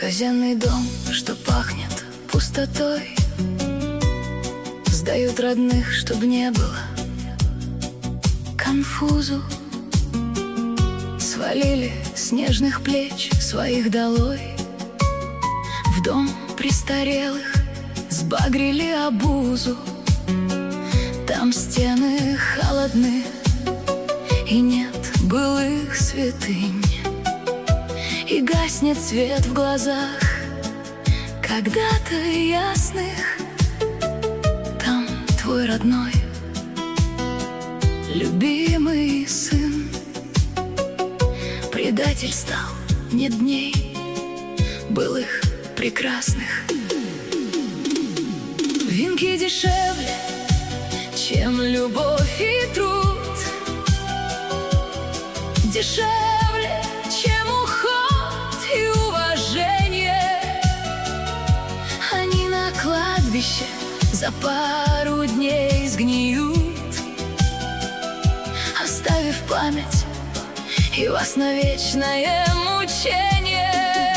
Казенный дом, что пахнет пустотой, сдают родных, чтоб не было конфузу. Свалили с нежных плеч своих долой, в дом престарелых сбагрили обузу. Там стены холодны, и нет былых святынь, и гаснет свет в глазах когда-то ясных. Там твой родной, любимый сын предатель стал, нет дней былых прекрасных. Венки дешевле, чем любовь и труд, дешевле, чем уход и уважение. Они на кладбище за пару дней сгниют, оставив память и вас на вечное мучение.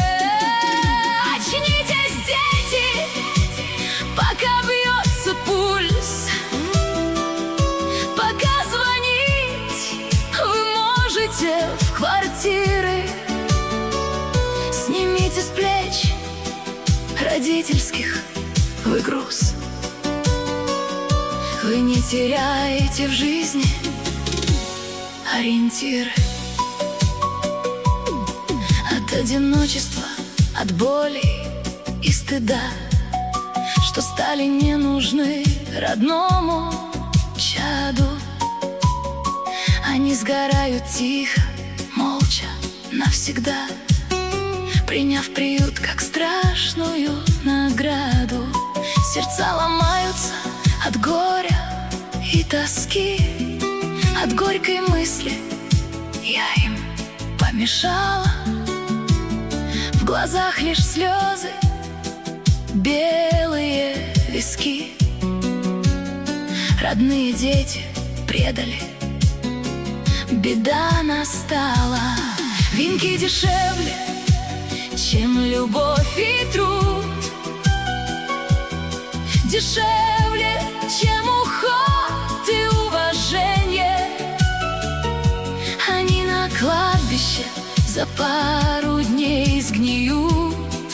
Очнитесь, дети, пока бьется пульс, пока звонить вы можете в квартиры. Снимите с плеч родительских вы груз. Вы не теряете в жизни ориентиры. От одиночества, от боли и стыда, что стали не нужны родному чаду. Они сгорают тихо, молча, навсегда, приняв приют как страшную награду. Сердца ломаются от горя и тоски, от горькой мысли я им помешала. В глазах лишь слезы, белые виски. Родные дети предали, беда настала. Венки дешевле, чем любовь и труд, дешевле, чем уход и уважение. Они на кладбище за пару дней сгниют,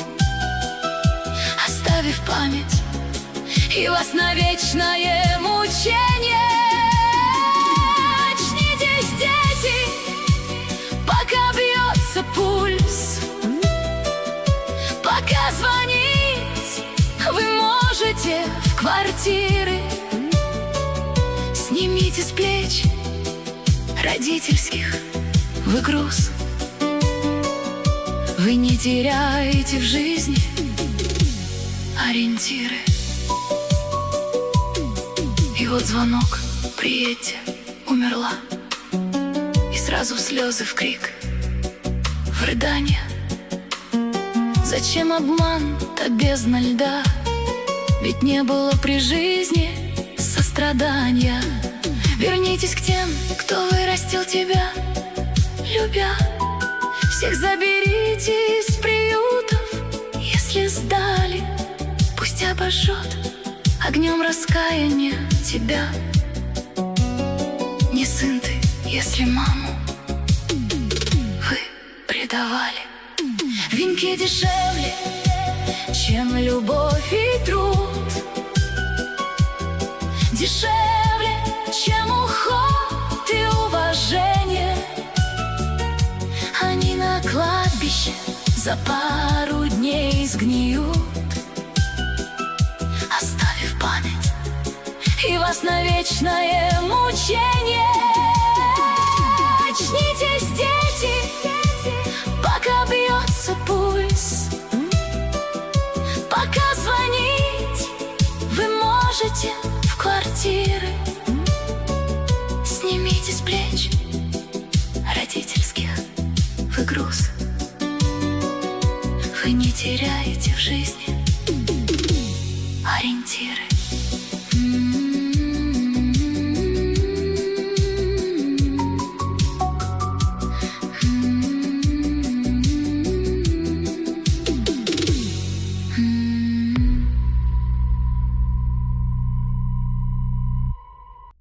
оставив память и вас на вечное мучение. Очнитесь, дети, пока бьется пульс, пока звонить вы можете в квартиры. Снимите с плеч родительских вы груз. Вы не теряете в жизни ориентиры. И вот звонок, приедьте, умерла. И сразу в слезы, в крик, в рыдание. Зачем обман, та бездна льда? Ведь не было при жизни сострадания. Вернитесь к тем, кто вырастил тебя, любя. Всех заберите из приютов, если сдали, пусть обожжет огнем раскаяния тебя. Не сын ты, если маму вы предавали. Венки дешевле, чем любовь и труд, дешевле, чем уход и уважение. Они на кладбище за пару дней сгниют, оставив память и вас на вечное мучение. Очнитесь, дети, пока бьется пульс, пока звонить вы можете в квартиры. Снимите с плеч родительских вы груз. Вы не теряете в жизни ориентиры.